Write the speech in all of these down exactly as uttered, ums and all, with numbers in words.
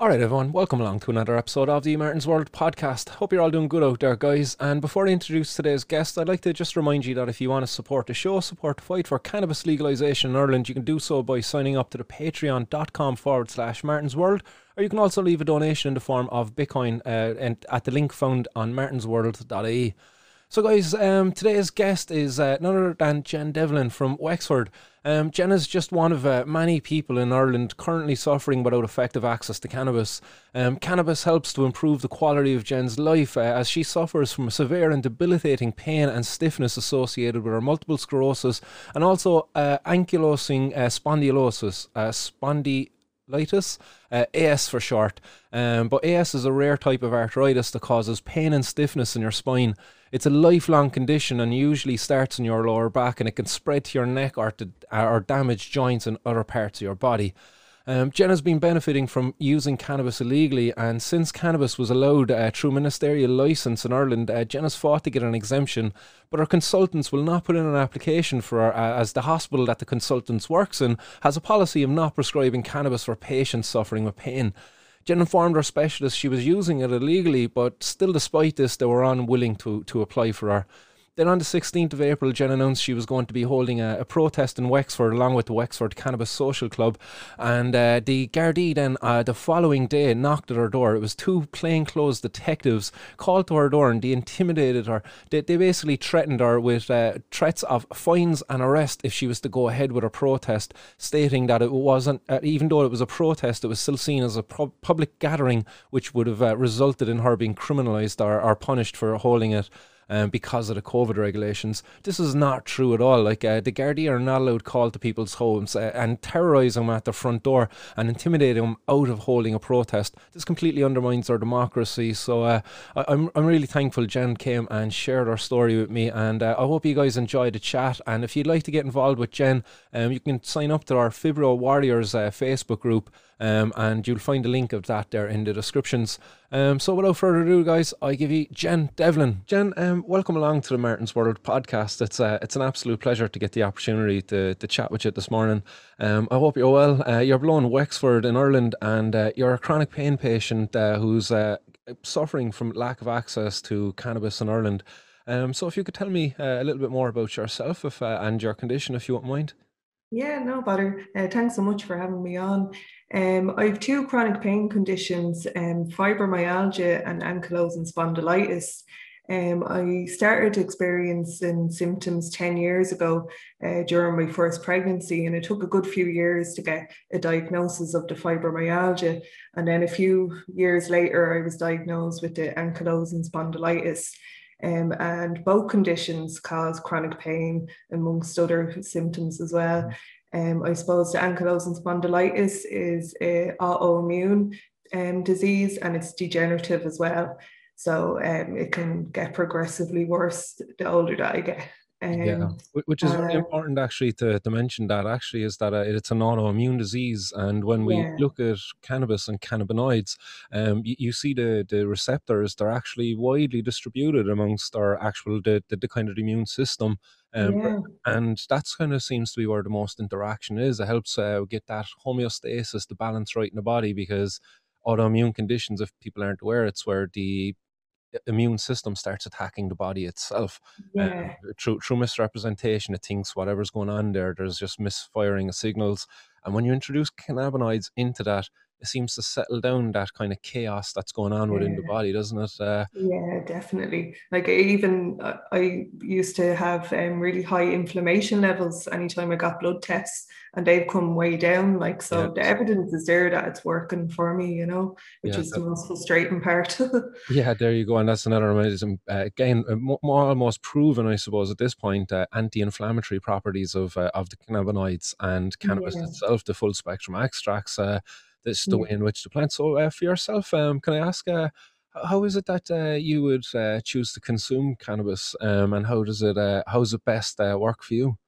All right, everyone, welcome along to another episode of the Martin's World podcast. Hope you're all doing good out there, guys. And before I introduce today's guest, I'd like to just remind you that if you want to support the show, support the fight for cannabis legalisation in Ireland, you can do so by signing up to the patreon.com forward slash Martin's World, or you can also leave a donation in the form of Bitcoin uh, and at the link found on martinsworld dot I E. So guys, um, today's guest is uh, none other than Jen Devlin from Wexford. Um, Jen is just one of uh, many people in Ireland currently suffering without effective access to cannabis. Um, cannabis helps to improve the quality of Jen's life uh, as she suffers from severe and debilitating pain and stiffness associated with her multiple sclerosis and also uh, ankylosing uh, spondylosis, uh, spondy Litis, uh, A S for short. Um, but A S is a rare type of arthritis that causes pain and stiffness in your spine. It's a lifelong condition and usually starts in your lower back, and it can spread to your neck or, to, or damage joints and other parts of your body. Um, Jen has been benefiting from using cannabis illegally, and since cannabis was allowed uh, through ministerial licence in Ireland, uh, Jen has fought to get an exemption, but her consultants will not put in an application for her uh, as the hospital that the consultants works in has a policy of not prescribing cannabis for patients suffering with pain. Jen informed her specialist she was using it illegally, but still despite this they were unwilling to, to apply for her. Then on the sixteenth of April, Jen announced she was going to be holding a, a protest in Wexford along with the Wexford Cannabis Social Club. And uh, the Gardaí then uh, the following day knocked at her door. It was two plainclothes detectives called to her door and they intimidated her. They, they basically threatened her with uh, threats of fines and arrest if she was to go ahead with her protest, stating that it wasn't, uh, even though it was a protest, it was still seen as a pro- public gathering, which would have uh, resulted in her being criminalised or, or punished for holding it. Um, because of the COVID regulations. This is not true at all. Like uh, the Gardaí are not allowed to call to people's homes uh, and terrorise them at their front door and intimidate them out of holding a protest. This completely undermines our democracy. So uh, I, I'm I'm really thankful Jen came and shared her story with me, and uh, I hope you guys enjoyed the chat. And if you'd like to get involved with Jen, um, you can sign up to our Fibro Warriors uh, Facebook group. Um, and you'll find a link of that there in the descriptions. Um, so without further ado, guys, I give you Jen Devlin. Jen, um, welcome along to the Martin's World podcast. It's uh, it's an absolute pleasure to get the opportunity to, to chat with you this morning. Um, I hope you're well. Uh, you're below in Wexford in Ireland, and uh, you're a chronic pain patient uh, who's uh, suffering from lack of access to cannabis in Ireland. Um, so if you could tell me uh, a little bit more about yourself if, uh, and your condition, if you wouldn't mind. Yeah, no bother. Uh, thanks so much for having me on. Um, I have two chronic pain conditions, um, fibromyalgia and ankylosing spondylitis. Um, I started experiencing symptoms ten years ago uh, during my first pregnancy, and it took a good few years to get a diagnosis of the fibromyalgia. And then a few years later, I was diagnosed with the ankylosing spondylitis. Um, and both conditions cause chronic pain, amongst other symptoms as well. Um, I suppose the ankylosing spondylitis is an autoimmune um, disease, and it's degenerative as well. So um, it can get progressively worse the older that I get. Yeah, Um, wh- which is very uh, important actually to, to mention that actually is that uh, it's an autoimmune disease. And when we yeah, look at cannabis and cannabinoids, um, you, you see the, the receptors, they're actually widely distributed amongst our actual, the, the, the kind of immune system. Um, yeah, and that's kind of seems to be where the most interaction is. It helps uh, get that homeostasis, the balance right in the body, because autoimmune conditions, if people aren't aware, it's where the immune system starts attacking the body itself. Um, yeah. through through misrepresentation, it thinks whatever's going on there, there's just misfiring of signals. And when you introduce cannabinoids into that, it seems to settle down that kind of chaos that's going on within the Yeah. body, doesn't it? Uh, Yeah, definitely. Like I even uh, I used to have um, really high inflammation levels anytime I got blood tests, and they've come way down. Like yeah, so, the evidence is there that it's working for me, you know, which yeah. is the most frustrating part. Yeah, there you go, and that's another amazing. Uh, again, uh, mo- more almost proven, I suppose, at this point, uh, anti-inflammatory properties of uh, of the cannabinoids and cannabis Yeah, itself, the full spectrum extracts. Uh, this is the yeah. way in which to plant. So, uh, for yourself, um, can I ask, uh, h- how is it that uh, you would uh, choose to consume cannabis, um, and how does it uh, how does it best uh, work for you?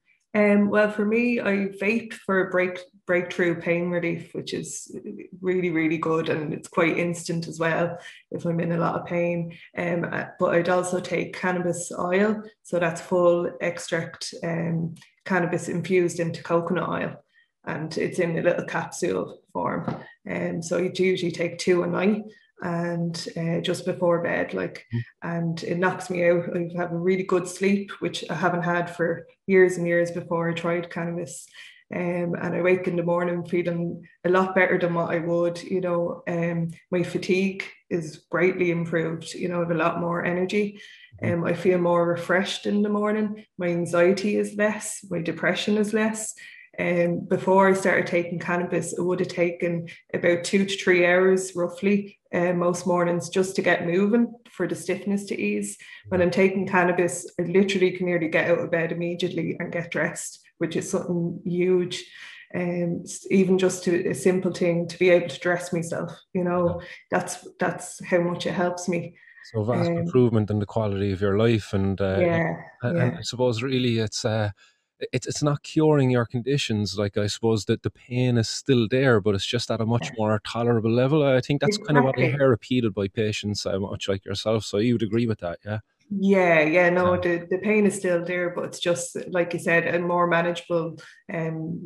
Um, well, for me, I vape for break breakthrough pain relief, which is really, really good, and it's quite instant as well if I'm in a lot of pain. Um, uh, but I'd also take cannabis oil, so that's full extract um, cannabis infused into coconut oil, and it's in a little capsule form. And so I usually take two a night and uh, just before bed, like, and it knocks me out. I have a really good sleep, which I haven't had for years and years before I tried cannabis. Um, and I wake in the morning feeling a lot better than what I would, you know. Um, my fatigue is greatly improved, you know, I have a lot more energy. Um, I feel more refreshed in the morning. My anxiety is less, my depression is less. And um, before I started taking cannabis, it would have taken about two to three hours roughly uh, most mornings just to get moving for the stiffness to ease. When I'm taking cannabis, I literally can nearly get out of bed immediately and get dressed, which is something huge. And um, even just to a simple thing to be able to dress myself, you know, that's that's how much it helps me. So vast Um, improvement in the quality of your life, and uh, yeah, and, yeah. and I suppose really it's uh, it's it's not curing your conditions. Like I suppose that the pain is still there, but it's just at a much Yeah. more tolerable level. I think that's kind of what I Exactly. hear repeated by patients, uh, much like yourself. So you would agree with that, yeah? Yeah, yeah, no, Yeah. the, the pain is still there, but it's just like you said, a more manageable um,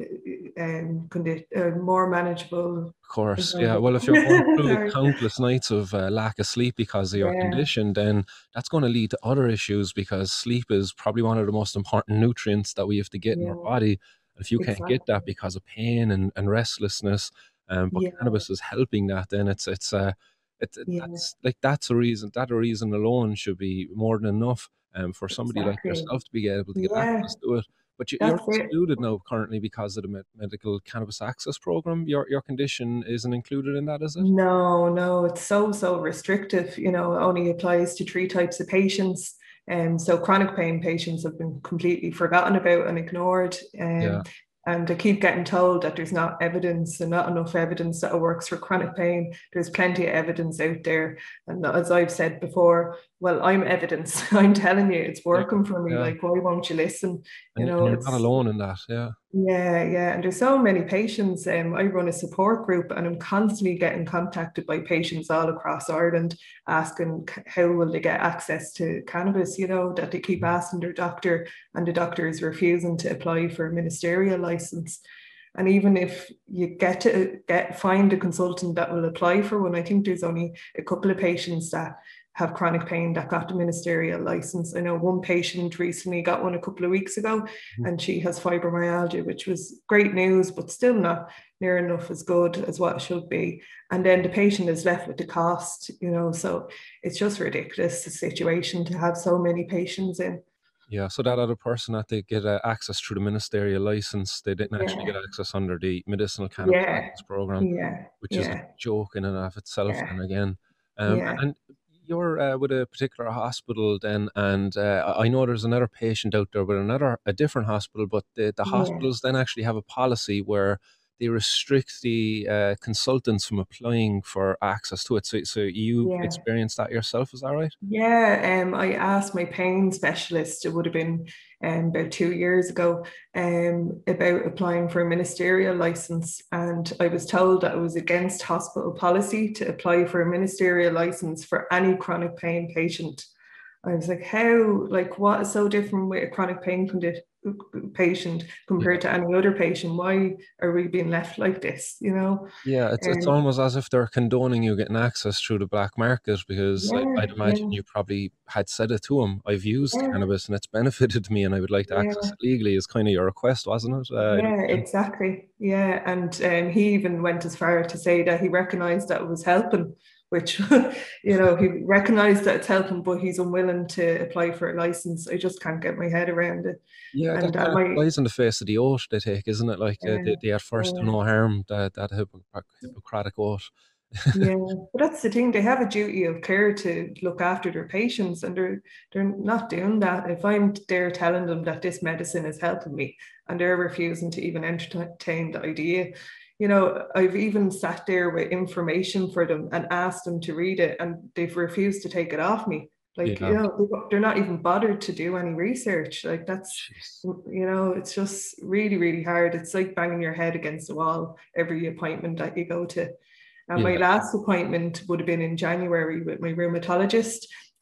um condi- uh, more manageable Of course, yeah. environment. Well, if you're going through Sorry. countless nights of uh, lack of sleep because of your Yeah, condition, then that's going to lead to other issues because sleep is probably one of the most important nutrients that we have to get in our yeah, body. And if you can't get exactly. that because of pain and, and restlessness, um, but Yeah, cannabis is helping that, then it's it's uh, it, it- yeah, that's like that's a reason. That a reason alone should be more than enough um, for somebody like exactly. yourself to be able to get Yeah, access to it. But you, you're that's it. excluded now currently because of the med- medical cannabis access program. Your your condition isn't included in that, is it? No, no, it's so, so restrictive. You know, it only applies to three types of patients. And so chronic pain patients have been completely forgotten about and ignored. Yeah. Um, and I keep getting told that there's not evidence and not enough evidence that it works for chronic pain. There's plenty of evidence out there. And as I've said before, well, I'm evidence. I'm telling you, it's Yeah. working for me. Yeah. Like, why won't you listen? You And, and know, you're not it's alone in that. Yeah. yeah, yeah. And there's so many patients. Um, I run a support group and I'm constantly getting contacted by patients all across Ireland asking how will they get access to cannabis, you know, that they keep asking their doctor and the doctor is refusing to apply for a ministerial license. And even if you get to get find a consultant that will apply for one, I think there's only a couple of patients that have chronic pain that got the ministerial license. I know one patient recently got one a couple of weeks ago, Mhm. and she has fibromyalgia, which was great news, but still not near enough as good as what it should be. And then the patient is left with the cost, you know, so it's just ridiculous the situation to have so many patients in. Yeah. So that other person that they get uh, access through the ministerial license, they didn't actually get Yeah, access under the medicinal cannabis yeah, access program, yeah, which is a yeah, joke in and of itself. yeah, And again, um, yeah, and you're uh, with a particular hospital then, and uh, I know there's another patient out there with another a different hospital, but the, the yeah. hospitals then actually have a policy where they restrict the uh, consultants from applying for access to it. So, so you Yeah. experienced that yourself, is that right? Yeah, um, I asked my pain specialist, it would have been um, about two years ago, um, about applying for a ministerial license. And I was told that it was against hospital policy to apply for a ministerial license for any chronic pain patient. I was like, how, like, what is so different with a chronic pain condi- patient compared to any other patient? Why are we being left like this, you know? Yeah, it's it's And almost as if they're condoning you getting access through the black market because I, yeah, I'd imagine yeah, you probably had said it to him. I've used yeah, cannabis and it's benefited me, and I would like to access yeah. it legally. Is kind of your request, wasn't it? Uh, I'd Yeah, imagine. exactly. Yeah, and um, he even went as far to say that he recognized that it was helping, which, you know, he recognized that it's helping, but he's unwilling to apply for a license. I just can't get my head around it. Yeah, And that that kind of might, flies in the face of the oath they take, isn't it? Like uh, yeah, the, the at first do yeah, no harm, that that Hippocra- Hippocratic oath. yeah. But that's the thing; they have a duty of care to look after their patients, and they're they're not doing that. If I'm there telling them that this medicine is helping me, and they're refusing to even entertain the idea, you know, I've even sat there with information for them and asked them to read it, and they've refused to take it off me. Like, you Yeah, know, they're not even bothered to do any research. Like, that's, jeez. you know, it's just really, really hard. It's like banging your head against the wall every appointment that you go to. And my Yeah, last appointment would have been in January with my rheumatologist.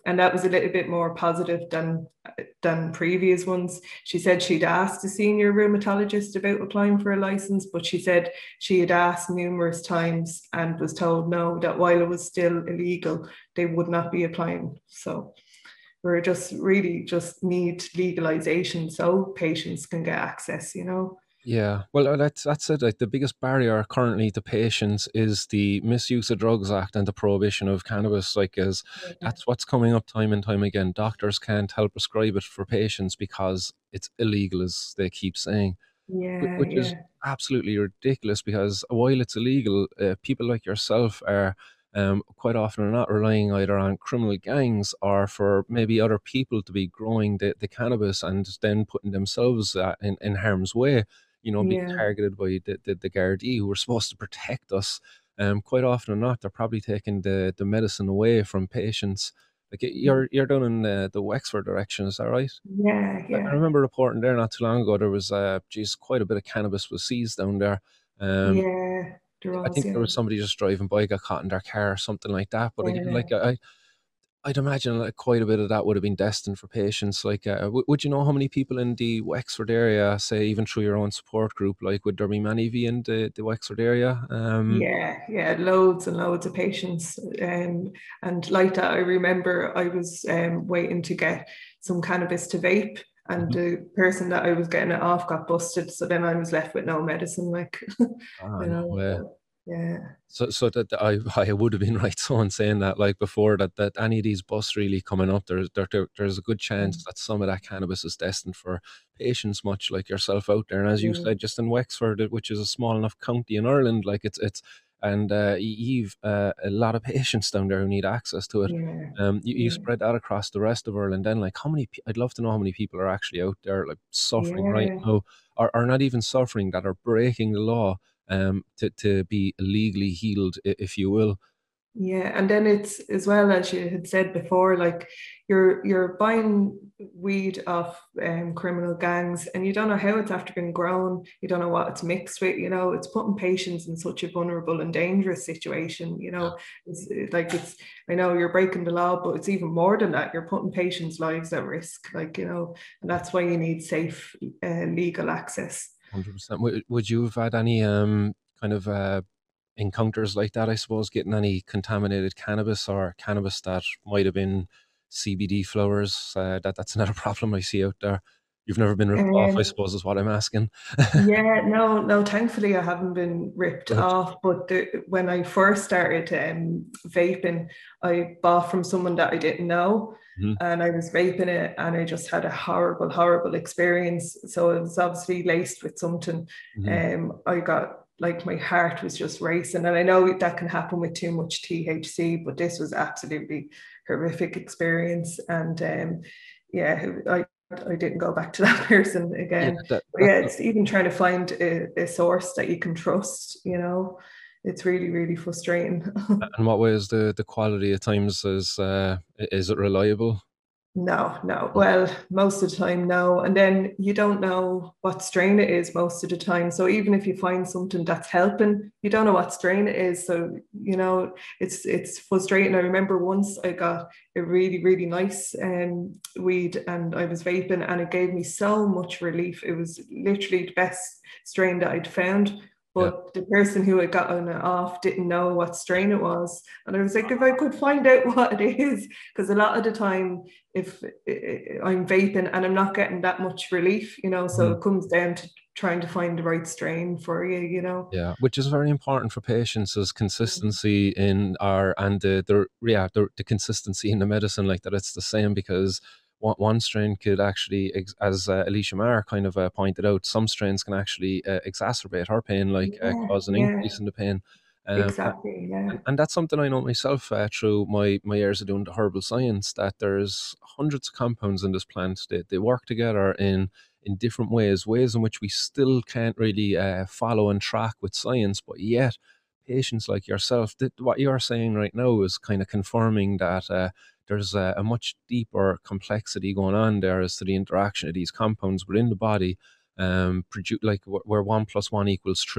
and that was a little bit more positive than than previous ones. She said she'd asked a senior rheumatologist about applying for a license, but she said she had asked numerous times and was told no, that while it was still illegal, they would not be applying. So we're just really just need legalization so patients can get access, you know. Yeah, well, uh, that's that's it. Like the biggest barrier currently to patients is the Misuse of Drugs Act and the prohibition of cannabis. Like, as Yeah, that's what's coming up time and time again. Doctors can't help prescribe it for patients because it's illegal, as they keep saying, whi- yeah, which is yeah, absolutely ridiculous. Because while it's illegal, uh, people like yourself are. Um, quite often are not relying either on criminal gangs or for maybe other people to be growing the, the cannabis and then putting themselves uh, in, in harm's way, you know, being yeah. targeted by the, the, the Gardaí who are supposed to protect us. Um, quite often or not, they're probably taking the, the medicine away from patients. Like y- you're you're down in the, the Wexford direction, is that right? Yeah, I I yeah, remember reporting there not too long ago. There was, uh, geez, quite a bit of cannabis was seized down there. Um, yeah. There I was, think there yeah, was somebody just driving by, got caught in their car or something like that. But again, yeah. like I, I'd imagine like quite a bit of that would have been destined for patients. Like, uh, w- would you know how many people in the Wexford area, say even through your own support group, like would there be many of you in the, the Wexford area? Um, Yeah, yeah, loads and loads of patients. Um, and like that, I remember I was um, waiting to get some cannabis to vape, and mhm. the person that I was getting it off got busted. So then I was left with no medicine, like, Ah, you no know, way. so, yeah, So, so that I, I would have been right so in saying that, like before, that that any of these busts really coming up, there's there, there, there's a good chance that some of that cannabis is destined for patients, much like yourself out there. And as you yeah, said, just in Wexford, uh, which is a small enough county in Ireland, like it's it's and uh, y- you've uh, a lot of patients down there who need access to it. yeah, Um, you, you yeah, spread that across the rest of Ireland. Then, like, how many? pe- I'd love to know how many people are actually out there, like suffering right yeah. now, or, or not even suffering, that are breaking the law um, to, to be legally healed, i- if you will. Yeah, and then it's as well as you had said before, like you're you're buying weed off um, criminal gangs, and you don't know how it's after been grown. You don't know what it's mixed with. You know, it's putting patients in such a vulnerable and dangerous situation. You Yeah, know, it's it- like it's. I know you're breaking the law, but it's even more than that. You're putting patients' lives at risk. Like you know, and that's why you need safe, uh, legal access. one hundred percent. Would, would you have had any um, kind of uh, encounters like that, I suppose, getting any contaminated cannabis or cannabis that might have been C B D flowers? Uh, that, that's another problem I see out there. You've never been ripped off, I Um, suppose, is what I'm asking. Yeah, no, no, thankfully I haven't been ripped Good. off. But the, when I first started um, vaping, I bought from someone that I didn't know, Mhm, and I was vaping it, and I just had a horrible, horrible experience. So it was obviously laced with something. mhm. Um, I got like my heart was just racing, and I know that can happen with too much T H C, but this was absolutely horrific experience. And um, yeah, I I didn't go back to that person Yeah, again. that, But that's yeah, it's even trying to find a, a source that you can trust, you know. It's really, really frustrating. and what way is the, the quality at times? Is uh, is it reliable? No, no. Well, most of the time, no. And then you don't know what strain it is most of the time. So even if you find something that's helping, you don't know what strain it is. So, you know, it's it's frustrating. I remember once I got a really, really nice um, weed and I was vaping and it gave me so much relief. It was literally the best strain that I'd found. Yeah. But the person who had gotten it off didn't know what strain it was. And I was like, if I could find out what it is, because a lot of the time if I'm vaping and I'm not getting that much relief, you know, so Mhm. it comes down to trying to find the right strain for you, you know. Yeah, which is very important for patients, is consistency in our and the the yeah the, the consistency in the medicine, like that it's the same, because one, one strain could actually, ex- as uh, Alicia Maher kind of uh, pointed out, some strains can actually uh, exacerbate her pain, like uh, Yeah, cause an yeah, increase in the pain. Um, exactly. Yeah, and, and that's something I know myself uh, through my, my years of doing the herbal science, that there's hundreds of compounds in this plant. They, they work together in in different ways, ways in which we still can't really uh, follow and track with science, but yet patients like yourself, that what you're saying right now is kind of confirming that uh, there's a, a much deeper complexity going on there as to the interaction of these compounds within the body, um, produ- like wh- where one plus one equals three.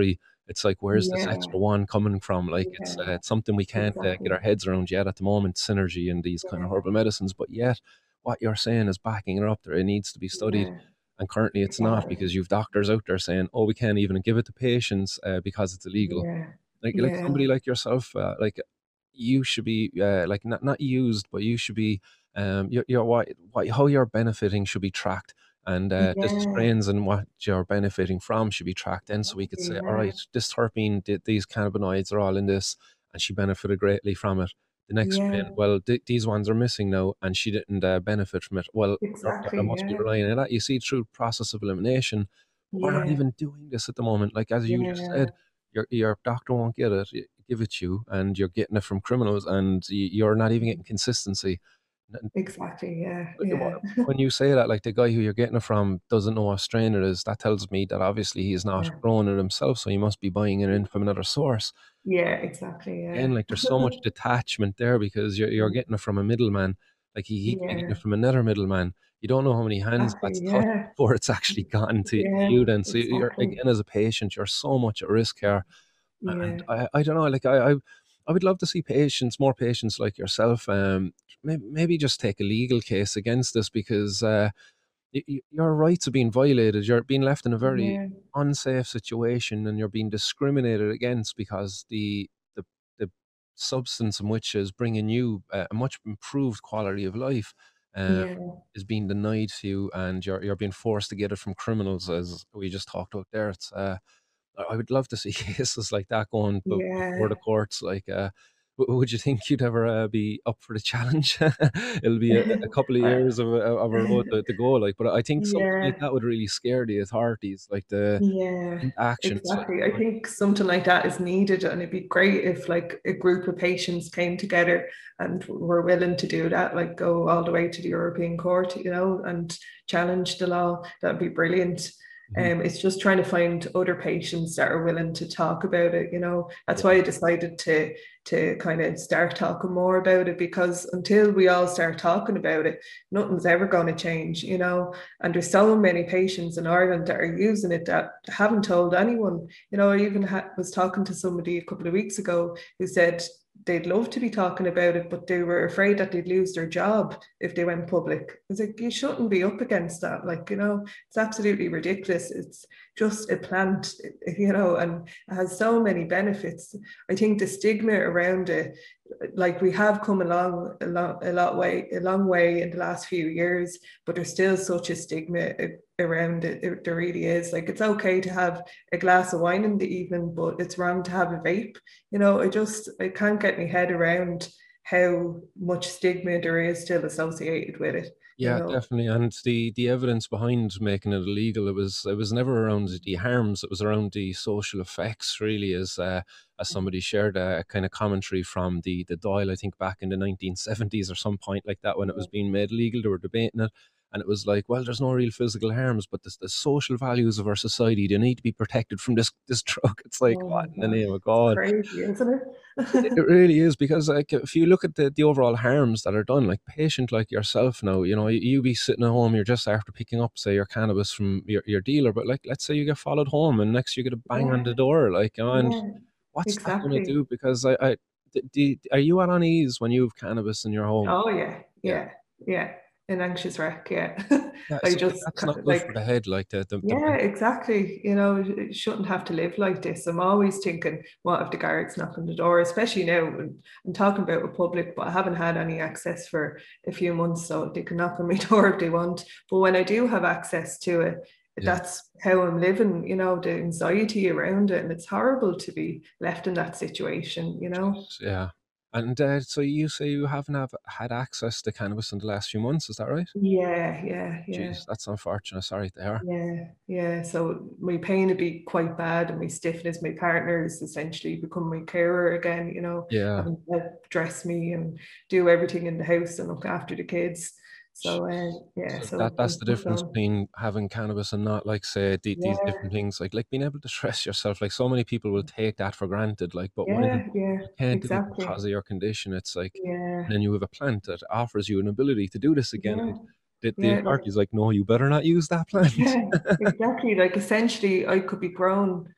It's like, where's this Yeah, extra one coming from? Like, it's uh, yeah, it's something we can't uh, get exactly. our heads around yet at the moment, synergy in these kind of Yeah, herbal medicines. But yet, what you're saying is backing it up there. It needs to be studied. yeah, And currently it's not, exactly. because you've doctors out there saying, oh, we can't even give it to patients uh, because it's illegal. Yeah, Like, like yeah, somebody like yourself, uh, like you should be uh, like not not used, but you should be um your your what, what how you're benefiting should be tracked, and uh, the yeah, strains and what you're benefiting from should be tracked. Then, so we could say, all yeah, right, this terpene, th- these cannabinoids are all in this, and she benefited greatly from it. The next strain, yeah, well, th- these ones are missing now, and she didn't uh, benefit from it. Well, there, there exactly. must be Yeah, relying on that. You see, through process of elimination, but we're not yeah, even doing this at the moment. Like as you just yeah, said, your your doctor won't get it, y- give it to you, and you're getting it from criminals, and y- you're not even getting consistency. N- exactly. Yeah, like, yeah, wh- When you say that, like the guy who you're getting it from doesn't know what strain it is, that tells me that obviously he's not yeah, growing it himself, so he must be buying it in from another source. yeah, exactly. Again, Yeah, like there's so much detachment there because you're you're getting it from a middleman. Like he, he could be getting yeah, it from another middleman. You don't know how many hands exactly. that's touched Yeah, before it's actually gotten to, to yeah, you. Then, so you're exactly. again as a patient, you're so much at risk here. And Yeah, I, I don't know, like I, I, I would love to see patients, more patients like yourself, um, maybe, maybe just take a legal case against this because uh, y- y- your rights are being violated. You're being left in a very yeah, unsafe situation, and you're being discriminated against because the the the substance in which is bringing you a, a much improved quality of life. Um, yeah, is being denied to you, and you're you're being forced to get it from criminals, as we just talked about there. It's uh, I I would love to see cases like that going b- before the yeah. courts. Like, uh, w- would you think you'd ever uh, be up for the challenge? It'll be a, a couple of Uh, years of a, of a road to, to go. Like, but I think something like yeah, that would really scare the authorities. Like the yeah, actions. Like, exactly. you I know, think something like that is needed, and it'd be great if like a group of patients came together and were willing to do that, like go all the way to the European Court, you know, and challenge the law. That'd be brilliant. mhm, Um, it's just trying to find other patients that are willing to talk about it, you know. That's why yeah, I decided to to kind of start talking more about it, because until we all start talking about it, nothing's ever going to change, you know. And there's so many patients in Ireland that are using it that haven't told anyone. You know, I even ha- was talking to somebody a couple of weeks ago who said they'd love to be talking about it, but they were afraid that they'd lose their job if they went public. I was like, you shouldn't be up against that. Like, you know, it's absolutely ridiculous. It's just a plant, you know, and it has so many benefits. I think the stigma around it, like we have come along a lot, a lot way, a long way in the last few years, but there's still such a stigma around it. There, there really is. Like it's okay to have a glass of wine in the evening, but it's wrong to have a vape. You know, I just I can't get my head around how much stigma there is still associated with it. You yeah, know, definitely. And the the evidence behind making it illegal, it was it was never around the harms. It was around the social effects. Really, as uh, as somebody shared a, kind of commentary from the the Dáil, I think back in the nineteen seventies or some point like that when it was being made legal, they were debating it. And it was like, well, there's no real physical harms, but the, the social values of our society, they need to be protected from this this drug. It's like, oh what my in the God, name of it's God? crazy, isn't It it? it really is because like if you look at the, the overall harms that are done, like patient like yourself now, you know, you, you be sitting at home, you're just after picking up, say, your cannabis from your, your dealer, but like let's say you get followed home and next you get a bang on Yeah, the door, like, you know, and yeah, what's that gonna exactly. do? Because I, I d- d- are you at unease when you have cannabis in your home? Oh yeah, Yeah. yeah, yeah. An anxious wreck, yeah. Yeah, I so like just that's not good for like the head, like the the, the yeah, exactly. You know, it shouldn't have to live like this. I'm always thinking, what if the guards knock on the door? Especially now, when I'm talking about a public, but I haven't had any access for a few months, so they can knock on my door if they want. But when I do have access to it, yeah. that's how I'm living, you know, the anxiety around it. And it's horrible to be left in that situation, you know? Jeez, yeah. And uh, so you say you haven't have had access to cannabis in the last few months, is that right? Yeah, yeah, yeah. Jeez, that's unfortunate. Sorry to hear. Yeah, yeah. So my pain would be quite bad, and my stiffness. My partner is essentially become my carer again. You know, Yeah. having to dress me and do everything in the house and look after the kids. So, uh, yeah. So that So that's I'm the full difference on. between having cannabis and not, like say the, these Yeah, different things, like like being able to stress yourself. Like so many people will take that for granted. Like, but when yeah, yeah. you can't do it Exactly. because of your condition, it's like, and Yeah, then you have a plant that offers you an ability to do this again, yeah, and the, the yeah. Like, authority's like, no, you better not use that plant. yeah, exactly. Like essentially, I could be grown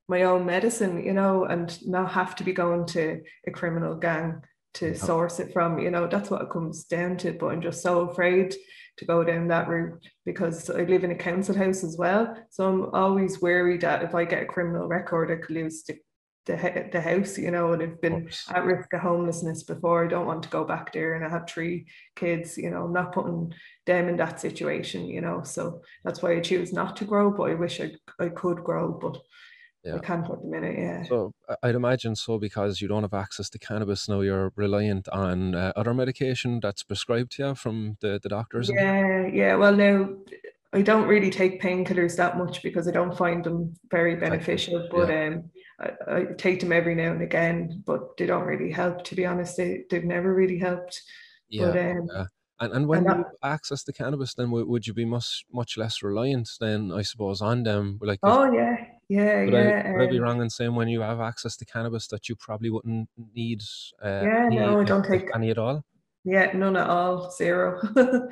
my own medicine, you know, and not have to be going to a criminal gang to Yeah. source it from, you know, that's what it comes down to. But I'm just so afraid to go down that route because I live in a council house as well. So I'm always worried that if I get a criminal record, I could lose the the, the house, you know, and I've been Course. at risk of homelessness before. I don't want to go back there, and I have three kids, you know, I'm not putting them in that situation, you know, so that's why I choose not to grow, but I wish I, I could grow, but I Yeah. can't at the minute, yeah. So I- would imagine so because you don't have access to cannabis now, you're reliant on uh, other medication that's prescribed to you from the, the doctors. And Yeah, yeah. Well, now I don't really take painkillers that much because I don't find them very effective. beneficial, but Yeah. um, I, I take them every now and again, but they don't really help, to be honest. They, they've never really helped. Yeah. But um, Yeah. And and when and you that, access the cannabis, then w- would you be much much less reliant then, I suppose, on them? Like if oh yeah, yeah, would I yeah. would I be Um, wrong in saying when you have access to cannabis that you probably wouldn't need uh, yeah, any, no, I if, don't if take, any at all? yeah, none at all, zero.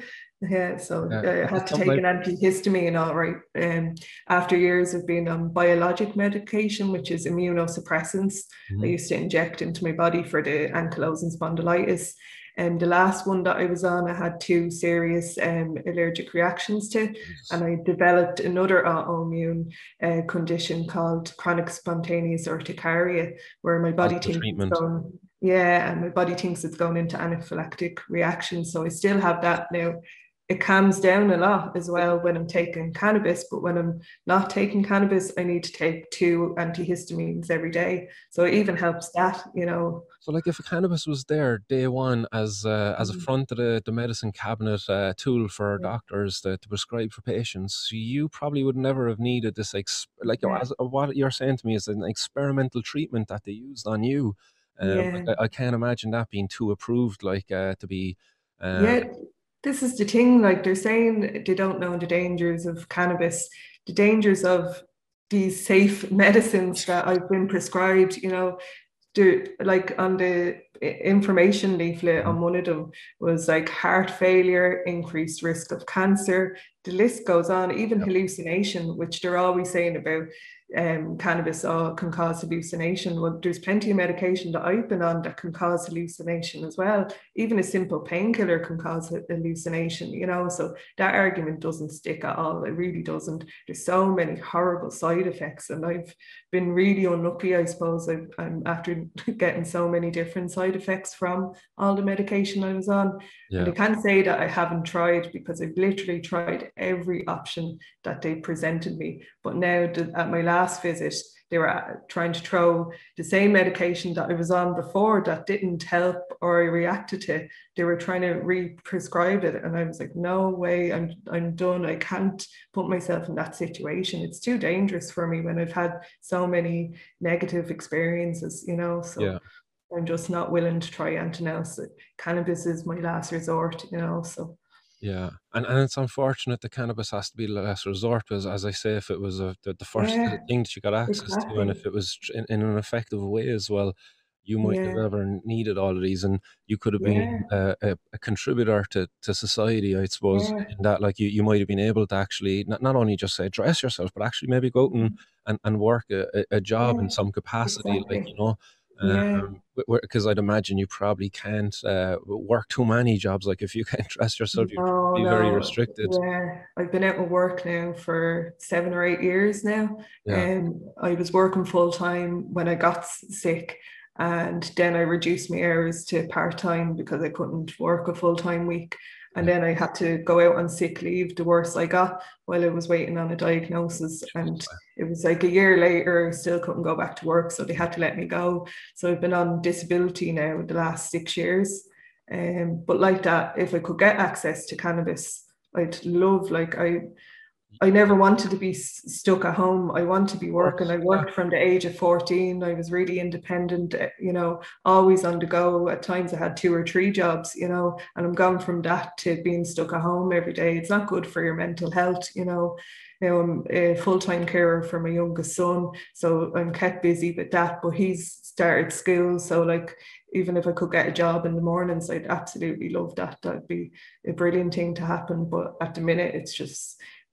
Yeah, so Yeah, I because had to something take like an antihistamine, all right. Um, after years of being on biologic medication, which is immunosuppressants, I mhm. used to inject into my body for the ankylosing spondylitis. And the last one that I was on, I had two serious um, allergic reactions to, Jesus. and I developed another autoimmune uh, condition called chronic spontaneous urticaria, where my Because body of the thinks it's treatment. going, yeah, and my body thinks it's going into anaphylactic reaction. So I still have that now. It calms down a lot as well when I'm taking cannabis, but when I'm not taking cannabis, I need to take two antihistamines every day. So it even helps that, you know. So, like, if a cannabis was there day one as uh, as a front of the, the medicine cabinet uh, tool for doctors to, to prescribe for patients, you probably would never have needed this. Ex- like, you know, Yeah, as what you're saying to me is an experimental treatment that they used on you. Um, yeah, like, I, I can't imagine that being too approved, like uh, to be. Uh, yeah. This is the thing, like they're saying they don't know the dangers of cannabis, the dangers of these safe medicines that I've been prescribed, you know, do like on the information leaflet Mhm. on one of them was like heart failure, increased risk of cancer. The list goes on, even Yep. hallucination, which they're always saying about um, cannabis oh, can cause hallucination. Well, there's plenty of medication that I've been on that can cause hallucination as well. Even a simple painkiller can cause hallucination, you know. So that argument doesn't stick at all. It really doesn't. There's so many horrible side effects, and I've been really unlucky, I suppose. I, I'm after getting so many different side effects from all the medication I was on. And I Yeah. can't say that I haven't tried because I've literally tried every option that they presented me. But now at my last visit, they were trying to throw the same medication that I was on before that didn't help or I reacted to. They were trying to re-prescribe it, and I was like, "No way! I'm I'm done. I can't put myself in that situation. It's too dangerous for me when I've had so many negative experiences, you know." Yeah. So I'm just not willing to try anything else. Cannabis is my last resort, you know. So Yeah, and and it's unfortunate that cannabis has to be the last resort because, as I say, if it was a, the, the first yeah, thing that you got access to, and exactly. if it was tr- in, in an effective way as well, you might have Yeah, ever needed all of these, and you could have yeah, been a, a, a contributor to, to society, I suppose, yeah, in that like you, you might have been able to actually not, not only just say dress yourself, but actually maybe go out and, and, and work a, a a job in yeah, some capacity, like, you exactly. know. Yeah. Um, because I'd imagine you probably can't uh, work too many jobs. Like if you can't dress yourself, you No, be very no, restricted. yeah. I've been out of work now for seven or eight years now. Yeah. And I was working full time when I got sick. And then I reduced my hours to part time because I couldn't work a full time week. And Yeah. then I had to go out on sick leave, the worse I got while I was waiting on a diagnosis. And it was like a year later, I still couldn't go back to work. So they had to let me go. So I've been on disability now the last six years. Um, but like that, if I could get access to cannabis, I'd love, like, I I never wanted to be stuck at home. I want to be Of working. course. I Yeah. worked from the age of fourteen. I was really independent, eh, you know, always on the go. At times I had two or three jobs, you know, and I'm gone from that to being stuck at home every day. It's not good for your mental health, you know. Now I'm a full-time carer for my youngest son, so I'm kept busy with that, but he's started school. So like even if I could get a job in the mornings, I'd absolutely love that. That'd be a brilliant thing to happen. But at the minute it's just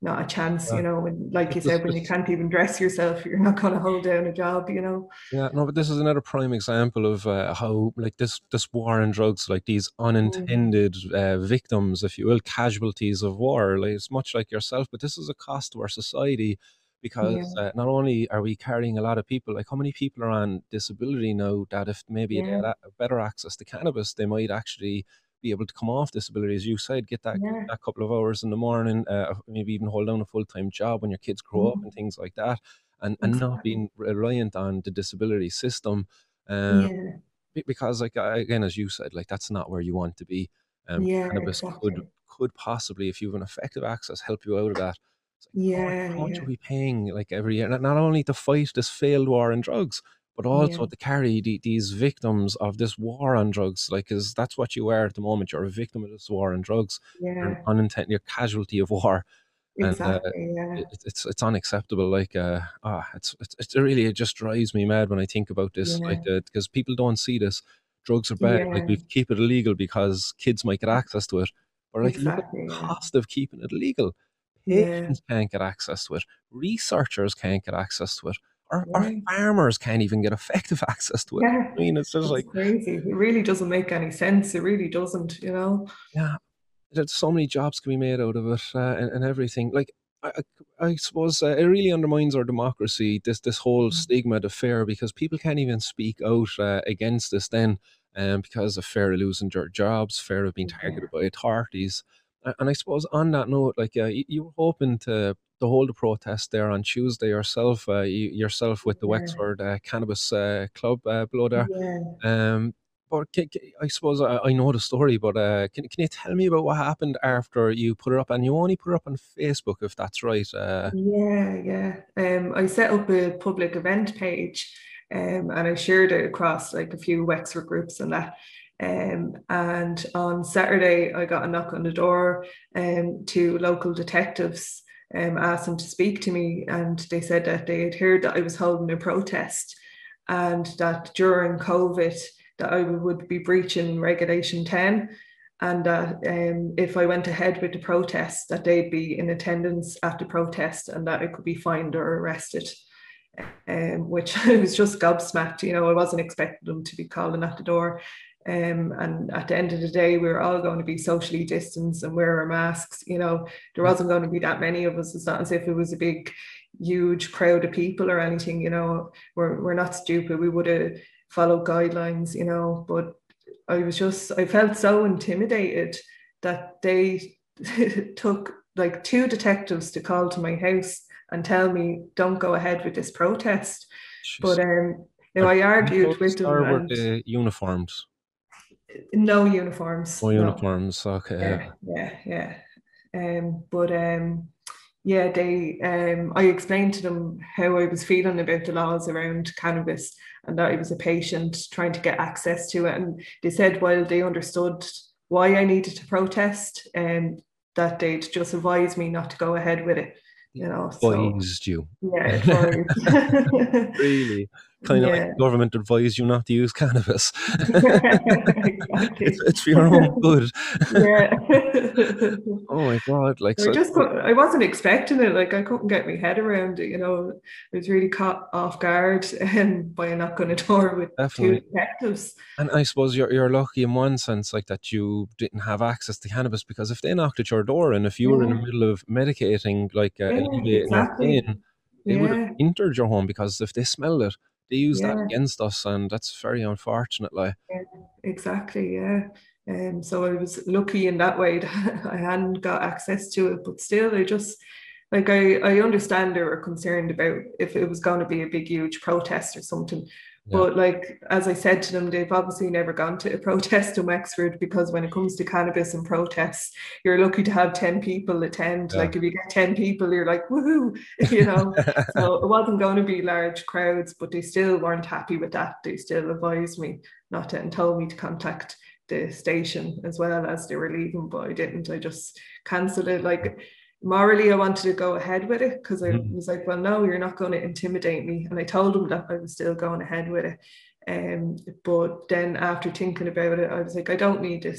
not a chance, Yeah. you know. And like you This, said, when you this, can't even dress yourself, you're not going to hold down a job, you know. yeah, no, but this is another prime example of uh, how, like, this this war on drugs, like these Mm, unintended uh, victims, if you will, casualties of war. Like, it's much like yourself, but this is a cost to our society because yeah, uh, not only are we carrying a lot of people, like how many people are on disability now that if maybe they yeah, had a, better access to cannabis, they might actually be able to come off disability, as you said, get that yeah, that couple of hours in the morning, uh, maybe even hold down a full time job when your kids grow up and mm, things like that, and, and not exactly. being reliant on the disability system. Um, Yeah, be- because, like, I- again, as you said, like that's not where you want to be. Um, yeah, cannabis could exactly. could possibly, if you have an effective access, help you out of that. It's like, how much, Yeah, how much are yeah, we paying like every year? Not, not only to fight this failed war on drugs, but yeah, also to carry the, these victims of this war on drugs. Like, because that's what you are at the moment. You're a victim of this war on drugs. You're an yeah, unintended, you're a casualty of war, and uh, exactly. Yeah, it, it's it's unacceptable. Like, uh, ah, it's, it's it's really, it just drives me mad when I think about this. Like, yeah, uh, because people don't see this. Drugs are bad. Like, we yeah, keep it illegal because kids might get access to it. But like, look at the exactly. Yeah, cost of keeping it illegal. yeah, Patients can't get access to it. Researchers can't get access to it. Or, or yeah, farmers can't even get effective access to it. yeah. I mean, it's just It's like, crazy. It really doesn't make any sense. It really doesn't, you know. yeah, there's so many jobs can be made out of it, uh, and, and everything. Like, I, I, I suppose uh, it really undermines our democracy. This this whole stigma of fair, because people can't even speak out uh, against this then, um, because of fear of losing their jobs, fear of being Yeah, targeted by authorities. A- And I suppose on that note, like, uh, you, you were hoping to to hold a protest there on Tuesday yourself, uh, you, yourself with the yeah, Wexford uh, Cannabis uh, Club uh, below there. yeah. Um, but ca- ca- I suppose I, I know the story, but uh, can can you tell me about what happened after you put it up? And you only put it up on Facebook, if that's right. Uh, Yeah, yeah. Um, I set up a public event page, um, and I shared it across like a few Wexford groups and that. Um, and on Saturday, I got a knock on the door, um, to local detectives, um, asked them to speak to me, and they said that they had heard that I was holding a protest, and that during COVID, that I would be breaching Regulation ten, and that um, if I went ahead with the protest, that they'd be in attendance at the protest and that I could be fined or arrested. Um, which I was just gobsmacked. You know, I wasn't expecting them to be calling at the door. Um, and at the end of the day, we were all going to be socially distanced and wear our masks. You know, there yeah, wasn't going to be that many of us. It's not as if it was a big, huge crowd of people or anything. You know, we're we're not stupid. We would have followed guidelines. You know, but I was just, I felt so intimidated that they took like two detectives to call to my house and tell me, don't go ahead with this protest. jeez. But um, you know, Are I they argued with clothes them, or were and they uniforms? no uniforms, Oh, no. uniforms. Okay. Yeah, yeah, yeah. Um, but um, yeah, they um, I explained to them how I was feeling about the laws around cannabis and that I was a patient trying to get access to it. And they said while they understood why I needed to protest, and that they'd just advise me not to go ahead with it. You know, so Advised you. yeah, advised. Really? Kind of like Yeah. the government advised you not to use cannabis. It's Exactly. it's for your own good. Yeah. Oh my God! Like, I so, just couldn't, I wasn't expecting it. Like I couldn't get my head around it, you know. I was really caught off guard um, by a knock on the door with two definitely. detectives. And I suppose you're you're lucky in one sense, like that you didn't have access to cannabis, because if they knocked at your door and if you were in the Yeah, middle of medicating, like uh, yeah, alleviating your exactly. pain, they would have Yeah, entered your home, because if they smelled it, they use that yeah, against us, and that's very unfortunate. Like, yeah, exactly. Yeah. Um, so I was lucky in that way that I hadn't got access to it, but still, I just like I, I understand they were concerned about if it was going to be a big, huge protest or something. yeah, But like as I said to them, they've obviously never gone to a protest in Wexford, because when it comes to cannabis and protests, you're lucky to have ten people attend. yeah. Like if you get ten people, you're like, woohoo, you know. So it wasn't going to be large crowds, but they still weren't happy with that. They still advised me not to and told me to contact the station as well as they were leaving, but I didn't. I just cancelled it. Like morally, I wanted to go ahead with it because I Mhm. was like, well, no, you're not going to intimidate me. And I told them that I was still going ahead with it. Um, but then after thinking about it, I was like, I don't need this.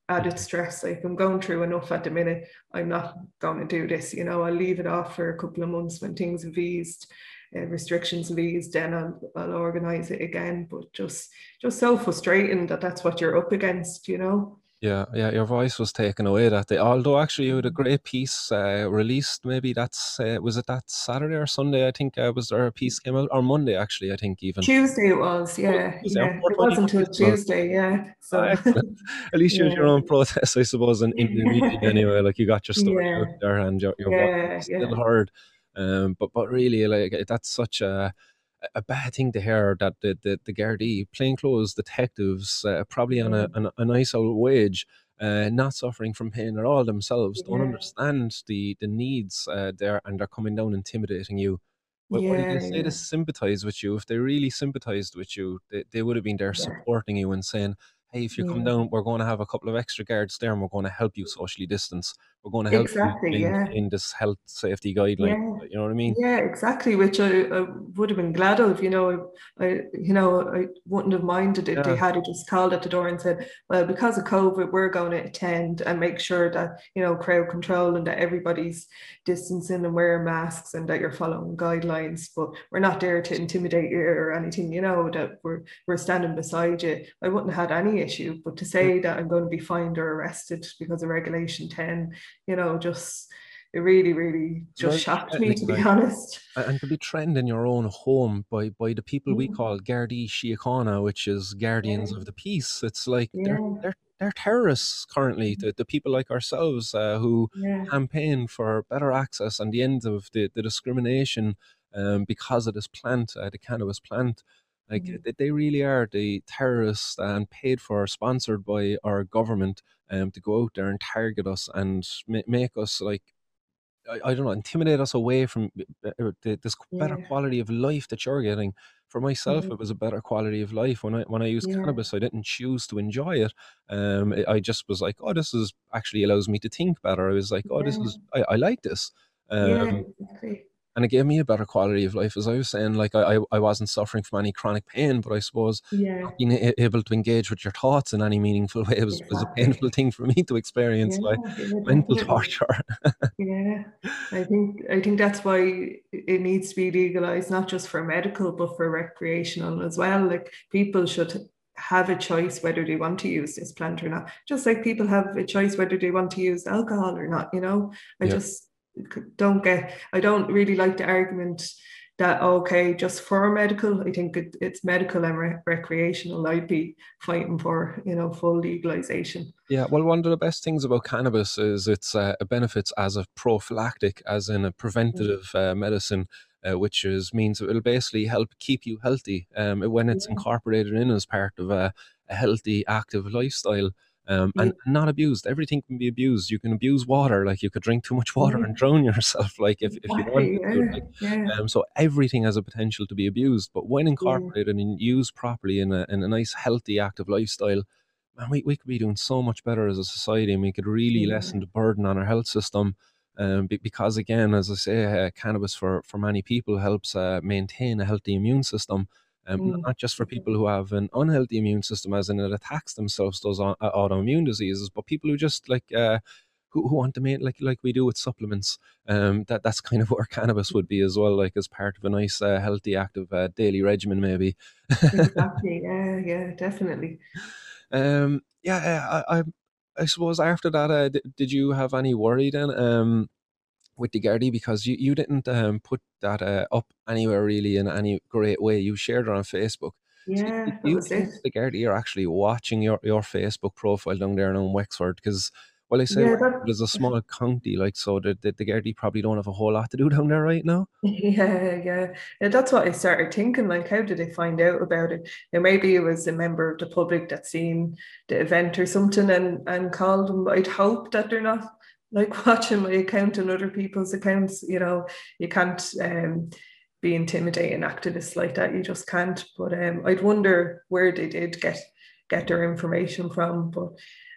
added stress. Like I'm going through enough at the minute. I'm not going to do this. You know, I'll leave it off for a couple of months when things have eased, uh, restrictions have eased. Then I'll, I'll organise it again. But just just so frustrating that that's what you're up against. You know. Yeah, yeah, your voice was taken away that day. Although actually you had a great piece uh, released. Maybe that's uh, was it that Saturday or Sunday? I think uh, was there a piece came out or Monday actually? I think even. Tuesday it was, Oh, yeah, Tuesday, yeah. It unfortunately, wasn't until Tuesday, yeah. oh, So, excellent. At least you had yeah, your own process, I suppose, in, in the meeting anyway. Like you got your story yeah, out there and your, your voice yeah, was still yeah, heard. Um, but but really, like that's such a a bad thing to hear that the the, the Gardaí, plainclothes detectives, uh, probably on a, yeah, on a nice old wage, uh, not suffering from pain at all themselves, don't yeah, understand the the needs uh, there, and they're coming down intimidating you. Well, while they yeah, say to yeah, sympathize with you, if they really sympathized with you, they, they would have been there yeah, supporting you and saying, hey, if you come yeah. down, we're going to have a couple of extra guards there and we're going to help you socially distance. We're going to help you Exactly, yeah. maintain this health safety guideline. Yeah, You know what I mean? yeah, exactly. Which I, I would have been glad of. You know, I, you know, I wouldn't have minded if they Yeah. had just called at the door and said, "Well, because of COVID, we're going to attend and make sure that you know crowd control and that everybody's distancing and wearing masks and that you're following guidelines." But we're not there to intimidate you or anything. You know that we're we're standing beside you. I wouldn't have had any issue. But to say that I'm going to be fined or arrested because of Regulation ten, you know, just it really, really It's just very shocked me, threatening, to be like, honest. and to be trained in your own home by by the people we Mm, call Gardaí Síochána, which is guardians yeah, of the peace. It's like they're yeah, they're they're terrorists currently. The, the people like ourselves uh, who yeah, campaign for better access and the end of the, the discrimination um, because of this plant, uh, the cannabis plant. Like mm, they, they really are the terrorists and paid for, sponsored by our government um, to go out there and target us and ma- make us like I, I don't know, intimidate us away from uh, uh, the, this better yeah, quality of life that you're getting. For myself, mm, it was a better quality of life. When I when I used yeah, cannabis, I didn't choose to enjoy it. Um, I I just was like, oh, this is actually allows me to think better. I was like, oh, this yeah, is I, I like this. yeah, Um, exactly. and it gave me a better quality of life. As I was saying, like I, I I wasn't suffering from any chronic pain, but I suppose Yeah, not being a- able to engage with your thoughts in any meaningful way was, was a painful exactly. thing for me to experience, Yeah, like yeah, mental definitely. torture. Yeah, I think I think that's why it needs to be legalized, not just for medical, but for recreational as well. Like people should have a choice whether they want to use this plant or not. Just like people have a choice whether they want to use alcohol or not, you know. I Yeah. just don't get, I don't really like the argument that, okay, just for medical, I think it, it's medical and re recreational. I'd be fighting for, you know, full legalization. Yeah, well, one of the best things about cannabis is its uh, benefits as a prophylactic, as in a preventative uh, medicine, uh, which is means it will basically help keep you healthy um, when it's Yeah, incorporated in as part of a, a healthy, active lifestyle. Um, yeah, and not abused. Everything can be abused. You can abuse water, like you could drink too much water yeah, and drown yourself, like if, if you exactly. wanted to. Yeah, Like, yeah. um, so everything has a potential to be abused. But when Yeah, incorporated and used properly in a in a nice, healthy, active lifestyle, man, we, we could be doing so much better as a society and we could really yeah, lessen the burden on our health system. Um, be- because again, as I say, uh, cannabis for, for many people helps uh, maintain a healthy immune system. Um, n- mm, not just for people who have an unhealthy immune system, as in it attacks themselves, those au- uh, autoimmune diseases, but people who just like uh, who, who want to make like like we do with supplements. Um, that that's kind of where cannabis would be as well, like as part of a nice, uh, healthy, active uh, daily regimen, maybe. exactly. Yeah, yeah, definitely. Um, yeah, I, I, I suppose after that, uh, d- did you have any worry then, um, with the Gardaí because you, you didn't um, put that uh, up anywhere really in any great way. You shared it on Facebook. So do Yeah, that you was think it. the Gardaí are actually watching your, your Facebook profile down there in Wexford? Because, well, I say Yeah, Wexford that is a small county, like, so the, the, the Gardaí probably don't have a whole lot to do down there right now. yeah, yeah. Yeah, that's what I started thinking. Like, how did they find out about it? Now, maybe it was a member of the public that seen the event or something and and called them. I'd hope that they're not like watching my account and other people's accounts. You know, you can't um be intimidating activists like that. You just can't. But um, I'd wonder where they did get get their information from. But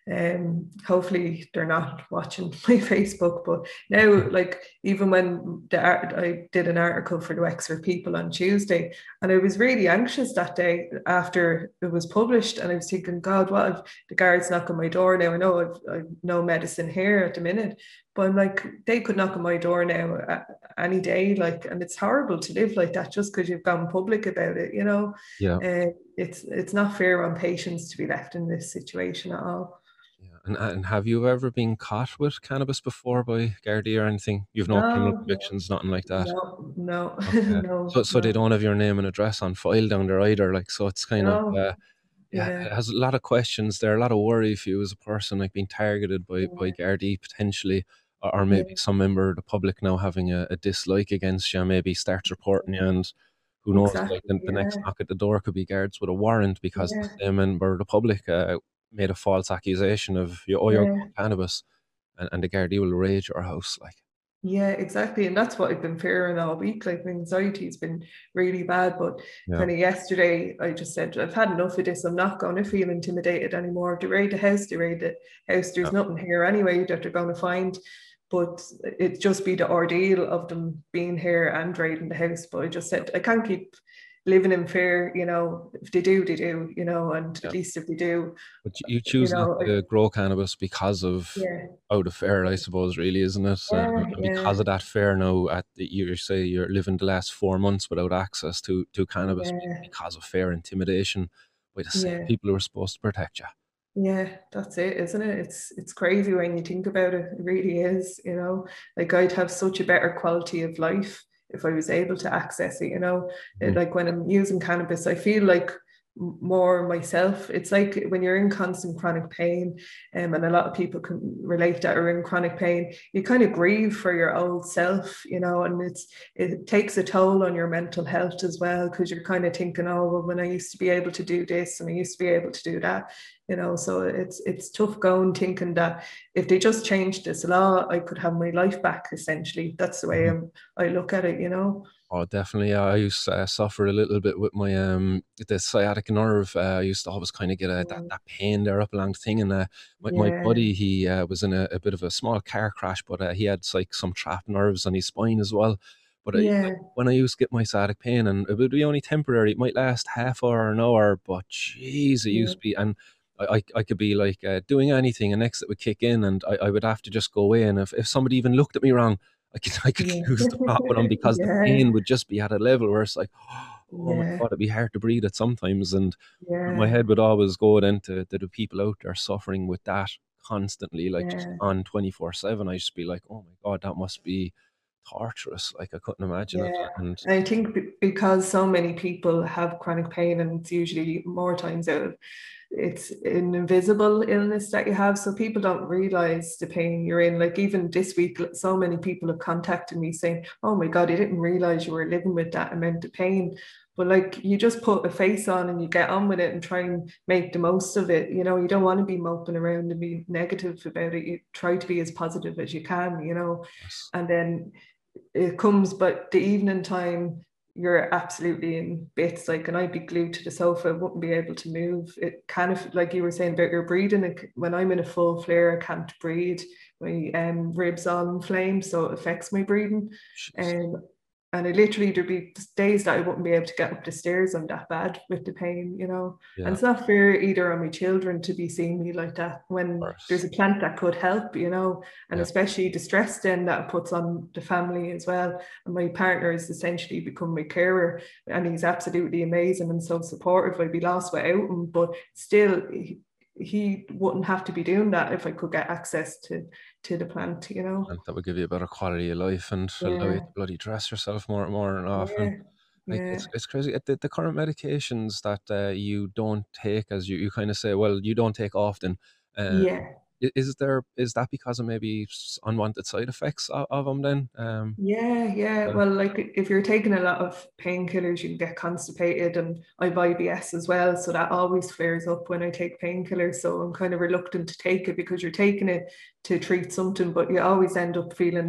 um, hopefully they're not watching my Facebook. But now, like, even when the art, I did an article for the Wexford People on Tuesday, and I was really anxious that day after it was published, and I was thinking, God, what if the guards knock on my door now? I know I've, I've no medicine here at the minute, but I'm like, they could knock on my door now any day, like, and it's horrible to live like that just because you've gone public about it, you know. Yeah. Uh, it's it's not fair on patients to be left in this situation at all. Yeah. And, and have you ever been caught with cannabis before by Gardaí or anything? You've no criminal No, convictions, nothing like that? no, no, Okay. So, no, so they no, don't have your name and address on file down there either. Like, so it's kind of, no, uh, yeah, yeah, it has a lot of questions there, a lot of worry for you as a person, like being targeted by, by yeah, Gardaí potentially, or, or yeah, maybe some member of the public now having a, a dislike against you, maybe starts reporting you, and who knows, like exactly, the, the next yeah, knock at the door could be guards with a warrant because the yeah, same member of the public uh, made a false accusation of you, oh, you're yeah. growing cannabis, and, and the Gardaí will raid your house, like, Yeah, exactly. And that's what I've been fearing all week. Like my anxiety's been really bad. But yeah. kind of yesterday, I just said, I've had enough of this. I'm not going to feel intimidated anymore. They raid the house, they raid the house. There's Yeah. nothing here anyway that they're going to find. But it just be the ordeal of them being here and raiding the house. But I just said, I can't keep living in fear, you know. If they do, they do, you know, and Yeah. at least if they do, But you you choose not know, to grow cannabis because of yeah, out of fear, I suppose, really, isn't it? Um, yeah, and yeah, because of that fear now, at the, you say you're living the last four months without access to to cannabis yeah, because of fear, intimidation by the same yeah. people who are supposed to protect you. Yeah, that's it, isn't it? It's it's crazy when you think about it. It really is, you know. Like I'd have such a better quality of life if I was able to access it, you know. It, Mhm. like when I'm using cannabis, I feel like m- more myself. It's like when you're in constant chronic pain, um, and a lot of people can relate that are in chronic pain, you kind of grieve for your old self, you know, and it's it takes a toll on your mental health as well because you're kind of thinking, oh, well, when I used to be able to do this and I used to be able to do that, you know. So it's it's tough going thinking that if they just changed this law, I could have my life back. Essentially, that's the way Mhm. I'm, I look at it, you know. Oh, definitely. Yeah, I used to uh, suffer a little bit with my um the sciatic nerve. Uh, I used to always kind of get a, that Mm, that pain there up along the thing, and uh, my my yeah, buddy he uh, was in a, a bit of a small car crash, but uh, he had like some trapped nerves on his spine as well. But I, like, yeah, when I used to get my sciatic pain, and it would be only temporary, it might last half hour or an hour, but jeez, it used yeah, to be, and I I, I could be like uh, doing anything, and next it would kick in, and I, I would have to just go away, and if if somebody even looked at me wrong. I could I could yeah, lose the plot with them because the yeah, pain would just be at a level where it's like, oh my yeah, God, it'd be hard to breathe at sometimes. And my yeah, head would always go then to, to the people out there suffering with that constantly, like just yeah. on twenty-four seven. I just be like, oh my God, that must be torturous. Like I couldn't imagine it. Yeah, And I think be- because so many people have chronic pain, and it's usually more times out of it's an invisible illness that you have, so people don't realize the pain you're in. Like even this week, so many people have contacted me saying, "Oh my God, I didn't realize you were living with that amount of pain." But like you just put a face on and you get on with it and try and make the most of it. You know, you don't want to be moping around and be negative about it. You try to be as positive as you can, you know, yes, and then it comes, but the evening time, you're absolutely in bits. Like, and I'd be glued to the sofa, wouldn't be able to move. It kind of, like you were saying about your breathing, it, when I'm in a full flare, I can't breathe. My um, ribs all inflamed, so it affects my breathing. jeez, Um, and it literally, there'd be days that I wouldn't be able to get up the stairs. I'm that bad with the pain, you know. And yeah, it's not fair either on my children to be seeing me like that when there's worse, a plant that could help, you know, and yeah. especially the stress then that it puts on the family as well. And my partner has essentially become my carer, and he's absolutely amazing and so supportive. I'd be lost without him, but still, he, he wouldn't have to be doing that if I could get access to to the plant, you know. And that would give you a better quality of life and allow you Yeah, to bloody dress yourself more and more and often. yeah, Like yeah, it's it's crazy. Uh, The, the current medications that uh, you don't take, as you, you kind of say, well, you don't take often. Um, yeah. i- is there is that because of maybe s- unwanted side effects of, of them then? Um, Yeah, yeah. uh, Well, like if you're taking a lot of painkillers, you can get constipated, and I have I B S as well, so that always flares up when I take painkillers. So I'm kind of reluctant to take it because you're taking it to treat something, but you always end up feeling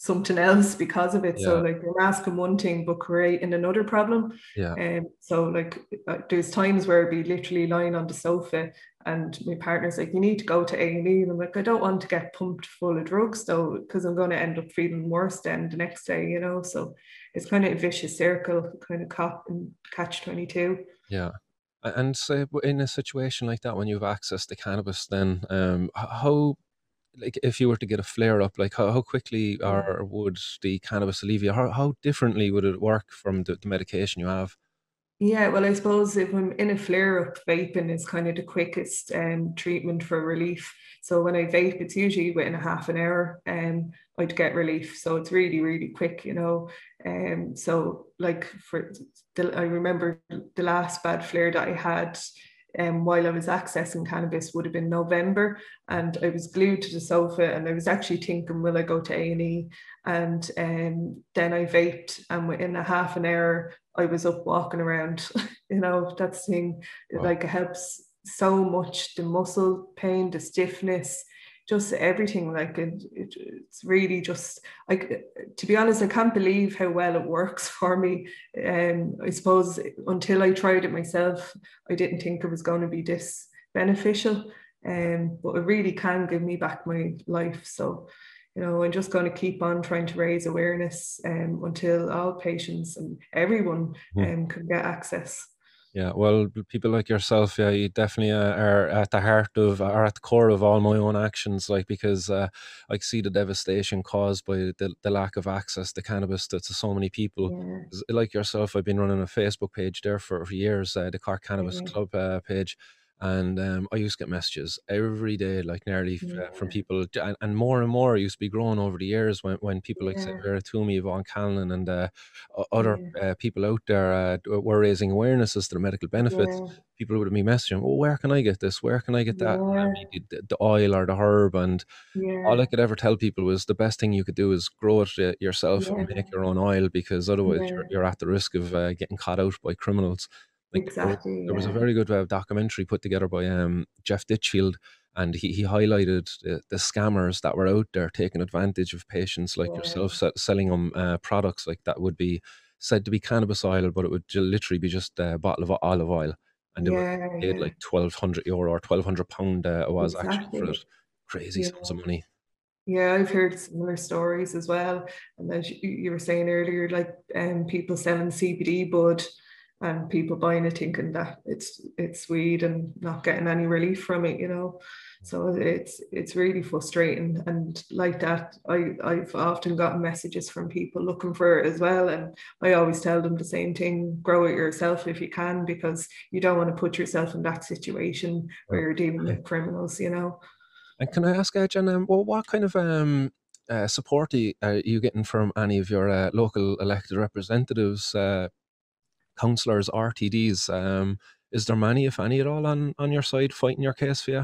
something else because of it. So Yeah. like you're masking one thing but creating another problem. Yeah. And um, so like uh, there's times where I'd be literally lying on the sofa and my partner's like, you need to go to A and E. And I'm like, I don't want to get pumped full of drugs though, because I'm going to end up feeling worse then the next day, you know. So it's kind of a vicious circle, kind of cop and catch twenty-two. Yeah. And say in a situation like that, when you have access to cannabis, then um, how, like if you were to get a flare up, like how, how quickly or would the cannabis alleviate? How, how differently would it work from the, the medication you have? Yeah, well, I suppose if I'm in a flare up, vaping is kind of the quickest um, treatment for relief. So when I vape, it's usually within a half an hour and um, I'd get relief. So it's really, really quick, you know. Um, so like for the, I remember the last bad flare that I had um, while I was accessing cannabis would have been November, and I was glued to the sofa and I was actually thinking, will I go to A and E? And um, then I vaped, and within a half an hour, I was up walking around. You know, that's the thing. It, Wow. like it helps so much. The muscle pain, the stiffness, just everything. Like it, it it's really just like, to be honest, I can't believe how well it works for me. Um, I suppose until I tried it myself, I didn't think it was going to be this beneficial. Um, but it really can give me back my life. So you know, I'm just going to keep on trying to raise awareness um, until all patients and everyone Mhm. um, can get access. Yeah, well, people like yourself, yeah, you definitely uh, are at the heart of, are at the core of all my own actions, like, because uh, I see the devastation caused by the, the lack of access to cannabis to, to so many people. Yeah, 'Cause like yourself, I've been running a Facebook page there for, for years, uh, the Cork Cannabis yeah, Club uh, page. And um, I used to get messages every day, like nearly uh, from yeah, people, and, and more and more used to be growing over the years when, when people like say yeah, Vera Toomey, Yvonne Callan, and uh, o- other yeah, uh, people out there uh, were raising awareness as to the medical benefits. yeah, People would be messaging, "Oh, where can I get this? Where can I get that? yeah, Maybe the, the oil or the herb?" And all yeah, I could ever tell people was the best thing you could do is grow it uh, yourself and yeah, make your own oil, because otherwise yeah, you're, you're at the risk of uh, getting caught out by criminals. Like there was, exactly, there was a yeah, very good uh, documentary put together by um, Jeff Ditchfield, and he, he highlighted the, the scammers that were out there taking advantage of patients like yeah, yourself, se- selling them uh, products like that would be said to be cannabis oil, but it would ju- literally be just a bottle of olive oil, and they were yeah, paid yeah, like twelve hundred euro or twelve hundred pound uh, it was actually for it. exactly, Crazy yeah. sums of money. Yeah, I've heard similar stories as well. And as you you were saying earlier, like um, people selling C B D bud and people buying it thinking that it's it's weed and not getting any relief from it, you know. So it's it's really frustrating. And like that, I, I've often gotten messages from people looking for it as well. And I always tell them the same thing, grow it yourself if you can, because you don't want to put yourself in that situation where you're dealing with criminals, you know. And can I ask, uh, Jen, um, well, what kind of um, uh, support are you, are you getting from any of your uh, local elected representatives, uh, councillors, R T Ds? Um, is there many, if any, at all on, on your side fighting your case for you?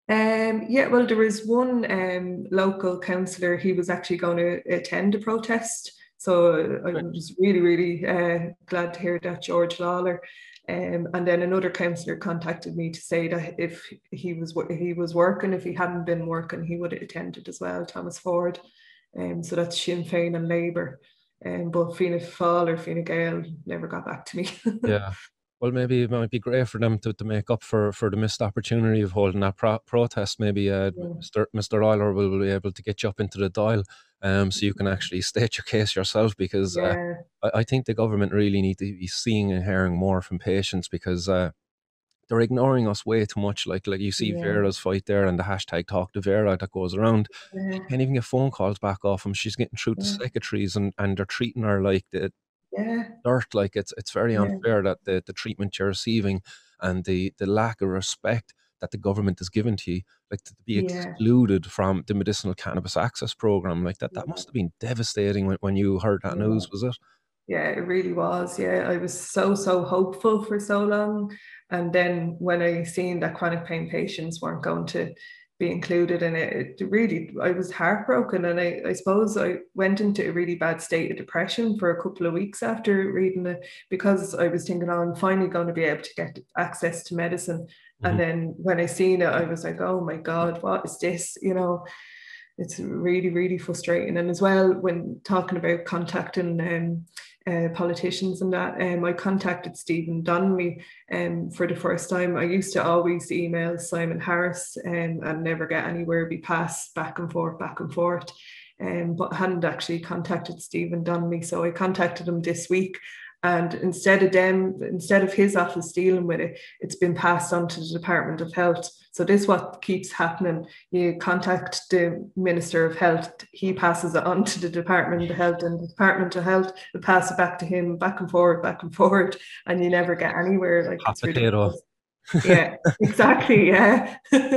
Um, yeah, well, there was one um, local councillor, he was actually going to attend a protest. So I Right. was really, really uh, glad to hear that, George Lawler. Um, and then another councillor contacted me to say that if he was he was working, if he hadn't been working, he would have attended as well, Thomas Ford. Um, so that's Sinn Féin and Labour. Um, but Fianna Fáil or Fine Gael never got back to me. Yeah. Well, maybe it might be great for them to, to make up for, for the missed opportunity of holding that pro- protest. Maybe uh, Yeah, Mister Mister Euler will, will be able to get you up into the dial, um, so you can actually state your case yourself. Because uh, yeah, I, I think the government really need to be seeing and hearing more from patients, because uh, they're ignoring us way too much. Like like you see yeah, Vera's fight there, and the hashtag Talk to Vera that goes around. She yeah, can't even get phone calls back off them. She's getting through to yeah, secretaries, and, and they're treating her like the yeah, dirt. Like it's it's very yeah, unfair that the, the treatment you're receiving, and the, the lack of respect that the government has given to you, like to be yeah. excluded from the medicinal cannabis access program, like that, that Yeah, must have been devastating when, when you heard that yeah, news, was it? yeah, it really was. Yeah, I was so, so hopeful for so long. And then when I seen that chronic pain patients weren't going to be included in it, it really, I was heartbroken. And I, I suppose I went into a really bad state of depression for a couple of weeks after reading it, because I was thinking, oh, I'm finally going to be able to get access to medicine. And Hmm. then when I seen it, I was like, oh my God, what is this? You know, it's really, really frustrating. And as well, when talking about contacting um, uh, politicians and that, um, I contacted Stephen Donnelly um, for the first time. I used to always email Simon Harris um, and never get anywhere, be passed back and forth, back and forth. Um, but I hadn't actually contacted Stephen Donnelly. So I contacted him this week. And instead of them, instead of his office dealing with it, it's been passed on to the Department of Health. So this is what keeps happening. You contact the Minister of Health, he passes it on to the Department of Health, and the Department of Health will pass it back to him, back and forward, back and forward, and you never get anywhere. Like, hot it's potato. ridiculous. Yeah, exactly. Yeah.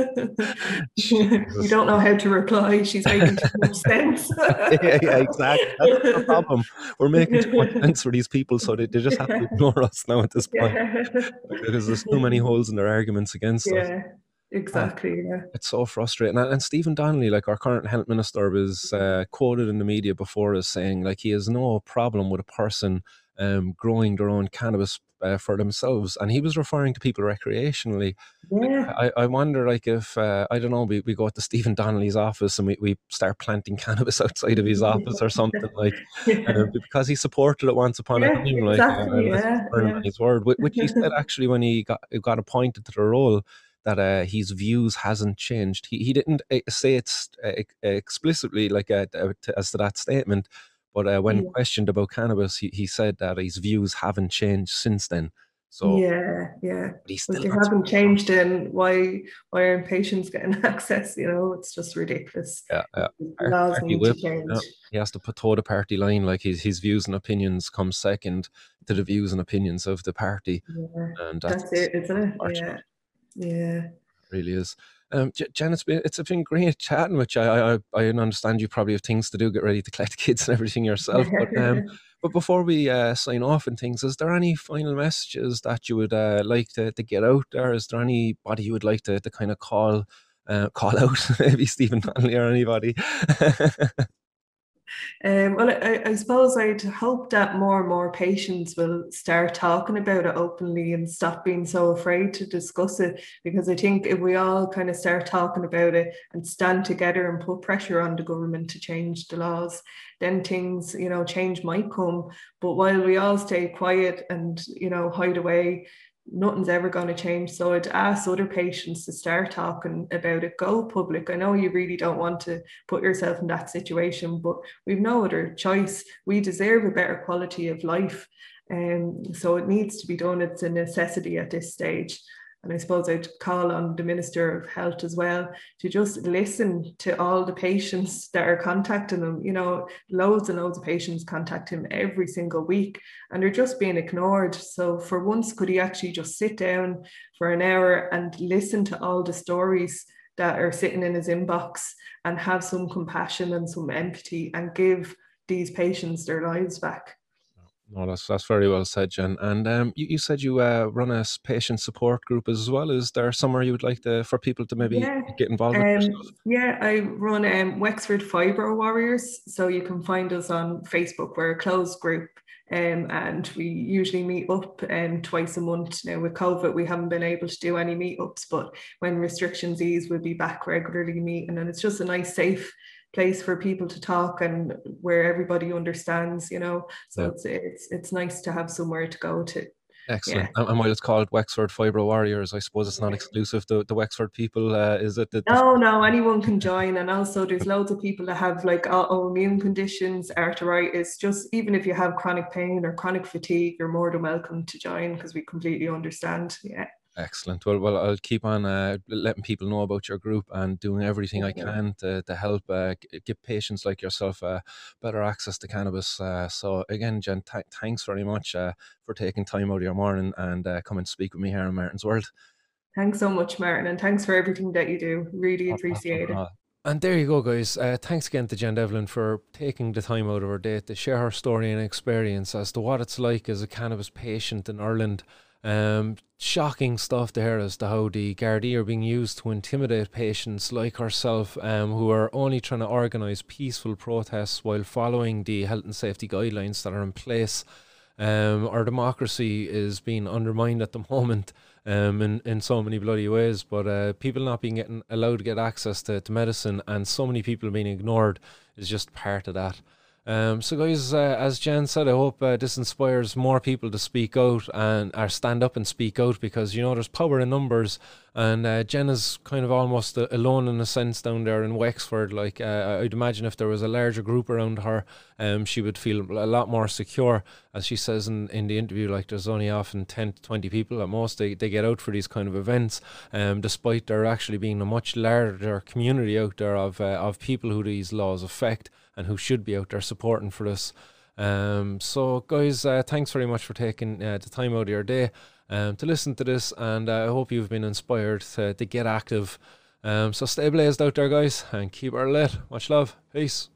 You don't know how to reply. She's making too much sense. yeah, yeah, exactly. That's the problem. We're making too much sense for these people, so they, they just have to ignore us now at this point, yeah. Because there's too many holes in their arguments against yeah. us. Yeah, exactly. Yeah. It's so frustrating. And, and Stephen Donnelly, like our current health minister, was uh, quoted in the media before as saying, like, he has no problem with a person um, growing their own cannabis uh, for themselves, and he was referring to people recreationally. Yeah. I, I wonder, like, if uh, I don't know, we, we go to Stephen Donnelly's office and we, we start planting cannabis outside of his office or something, like, yeah. uh, because he supported it once upon yeah, a time, like, exactly. uh, yeah, yeah. his word, which he said actually when he got got appointed to the role, that uh, his views hasn't changed. He he didn't uh, say it's uh, explicitly like uh, as to that statement, but uh, when yeah. questioned about cannabis, he, he said that his views haven't changed since then. So yeah, yeah. But, but they haven't changed, then why why aren't patients getting access? You know, it's just ridiculous. Yeah, yeah. Laws need whip, to change. Yeah. He has to put toe the party line, like his his views and opinions come second to the views and opinions of the party. Yeah, and that's, that's it, isn't it? Yeah, yeah. It really is. Um, Jen, it's been it's been great chatting with you. I, I I understand you probably have things to do, get ready to collect kids and everything yourself. But um, but before we uh, sign off and things, is there any final messages that you would uh, like to, to get out there? Is there anybody you would like to, to kind of call uh, call out? Maybe Stephen Donnelly or anybody? Um, well, I, I suppose I'd hope that more and more patients will start talking about it openly and stop being so afraid to discuss it. Because I think if we all kind of start talking about it and stand together and put pressure on the government to change the laws, then things, you know, change might come. But while we all stay quiet and, you know, hide away, nothing's ever going to change. So I'd ask other patients to start talking about it, go public. I know you really don't want to put yourself in that situation, but we've no other choice. We deserve a better quality of life. And um, so it needs to be done. It's a necessity at this stage. And I suppose I'd call on the Minister of Health as well to just listen to all the patients that are contacting them. You know, loads and loads of patients contact him every single week and they're just being ignored. So for once, could he actually just sit down for an hour and listen to all the stories that are sitting in his inbox and have some compassion and some empathy and give these patients their lives back? No, that's that's very well said, Jen. And um, you, you said you uh, run a patient support group as well. Is there somewhere you would like to for people to maybe yeah. get involved um, with? Stuff? Yeah, I run um, Wexford Fibro Warriors. So you can find us on Facebook. We're a closed group. Um, and we usually meet up um, twice a month. Now with COVID, we haven't been able to do any meetups, but when restrictions ease, we'll be back regularly meeting. And it's just a nice, safe place for people to talk and where everybody understands, you know. So yeah. it's it's it's nice to have somewhere to go to. Excellent. Yeah. And while it's called Wexford Fibro Warriors, I suppose it's not exclusive to the Wexford people, uh, is it? The, the no, no, anyone can join. And also there's loads of people that have like autoimmune conditions, arthritis. Just even if you have chronic pain or chronic fatigue, you're more than welcome to join because we completely understand. Yeah. Excellent. Well, well, I'll keep on uh, letting people know about your group and doing everything I can to, to help uh, give patients like yourself uh, better access to cannabis. Uh, so again, Jen, th thanks very much uh, for taking time out of your morning and uh, come and speak with me here in Martin's World. Thanks so much, Martin, and thanks for everything that you do. Really appreciate it. And there you go, guys. Uh, thanks again to Jen Devlin for taking the time out of her day to share her story and experience as to what it's like as a cannabis patient in Ireland. Um, shocking stuff there as to how the Gardaí are being used to intimidate patients like herself, um, who are only trying to organise peaceful protests while following the health and safety guidelines that are in place. Um, our democracy is being undermined at the moment um, in, in so many bloody ways, but uh, people not being getting allowed to get access to, to medicine and so many people being ignored is just part of that. Um, so guys, uh, as Jen said, I hope uh, this inspires more people to speak out and or stand up and speak out, because you know there's power in numbers, and uh, Jen is kind of almost uh, alone in a sense down there in Wexford. Like uh, I'd imagine if there was a larger group around her, um, she would feel a lot more secure. As she says in, in the interview, like there's only often ten to twenty people at most they, they get out for these kind of events, um, despite there actually being a much larger community out there of uh, of people who these laws affect and who should be out there supporting for this. Um, so guys, uh, thanks very much for taking uh, the time out of your day um, to listen to this, and uh, I hope you've been inspired to, to get active. Um, so stay blazed out there, guys, and keep her lit. Much love. Peace.